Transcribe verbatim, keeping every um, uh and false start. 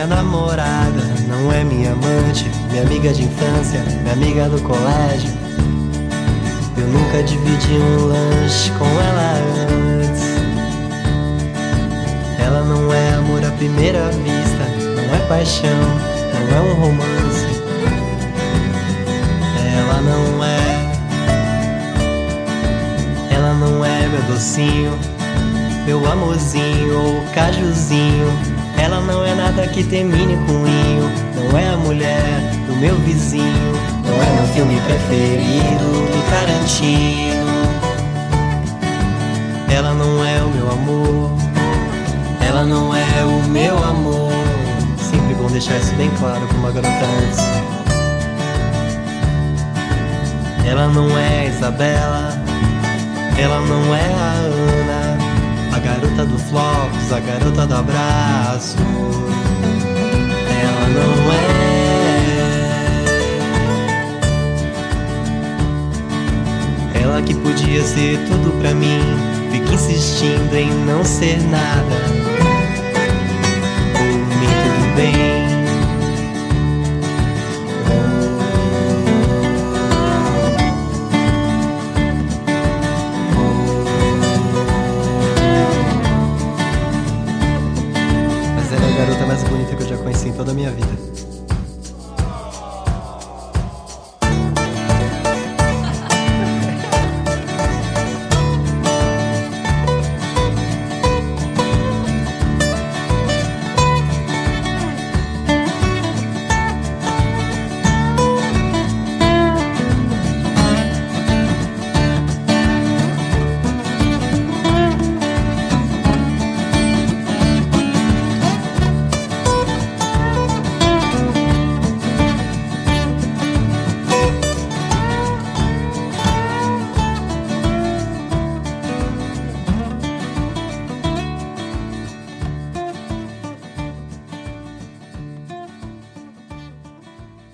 minha namorada, não é minha amante, minha amiga de infância, minha amiga do colégio. Eu nunca dividi um lanche com ela antes. Ela não é amor à primeira vista, não é paixão, não é um romance. Ela não é, ela não é meu docinho, meu amorzinho ou cajuzinho. Ela não é nada que termine com inho, não é a mulher do meu vizinho, não é meu filme preferido do Tarantino. Ela não é o meu amor, ela não é o meu amor. Sempre bom deixar isso bem claro pra uma garota antes. Ela não é a Isabela, ela não é a Ana, a garota do Flocos, a garota do abraço. Ela não é. Ela que podia ser tudo pra mim, fica insistindo em não ser nada. Por mim tudo bem.